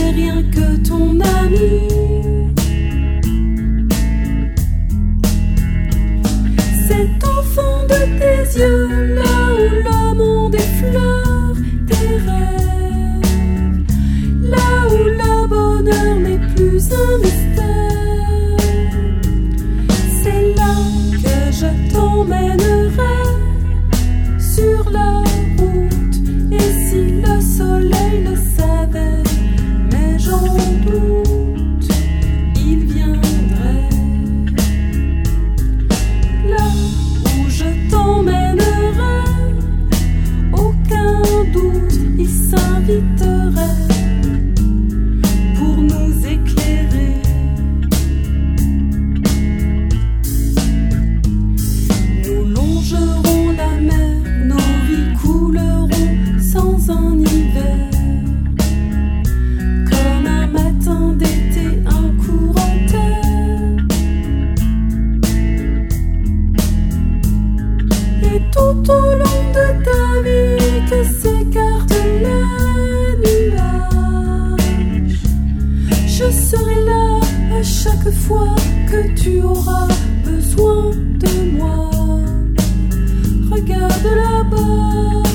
n'est rien que ton ami. Cet enfant de tes yeux, là où le monde effleure tes rêves, là où le bonheur n'est plus un mystère, c'est là que je t'emmènerai sur la route. Et si le soleil le savait, mais j'en doute, il viendrait. Là où je t'emmènerai, aucun doute, il s'inviterait pour nous éclairer. Nous longerons la mer, nos vies couleront sans un hiver. Comme un matin d'été, un courant terre. Et tout au long de ta vie que s'écartent les nuages, je serai là à chaque fois que tu auras besoin de moi. Regarde là-bas.